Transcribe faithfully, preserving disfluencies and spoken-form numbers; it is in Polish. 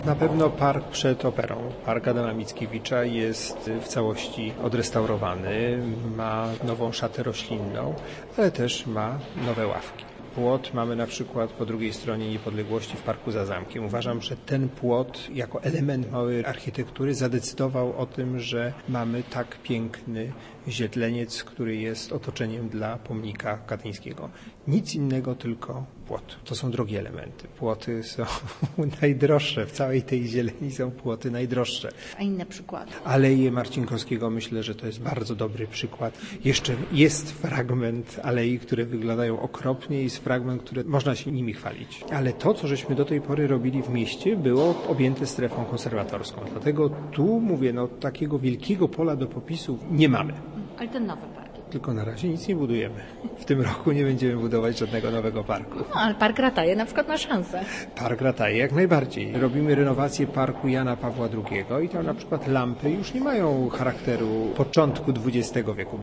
Na pewno park przed operą, park Adama Mickiewicza jest w całości odrestaurowany, ma nową szatę roślinną, ale też ma nowe ławki. Płot mamy na przykład po drugiej stronie Niepodległości w Parku za Zamkiem. Uważam, że ten płot jako element małej architektury zadecydował o tym, że mamy tak piękny zieleniec, który jest otoczeniem dla pomnika katyńskiego. Nic innego, tylko płot. To są drogie elementy. Płoty są najdroższe. W całej tej zieleni są płoty najdroższe. A inne przykłady? Aleje Marcinkowskiego, myślę, że to jest bardzo dobry przykład. Jeszcze jest fragment alei, które wyglądają okropnie, jest fragment, który można się nimi chwalić. Ale to, co żeśmy do tej pory robili w mieście, było objęte strefą konserwatorską. Dlatego tu, mówię, no takiego wielkiego pola do popisu nie mamy. Ale ten nowy park. Tylko na razie nic nie budujemy. W tym roku nie będziemy budować żadnego nowego parku. No, ale Park Rataje na przykład ma szansę. Park Rataje jak najbardziej. Robimy renowację parku Jana Pawła drugiego i tam na przykład lampy już nie mają charakteru początku dwudziestego wieku.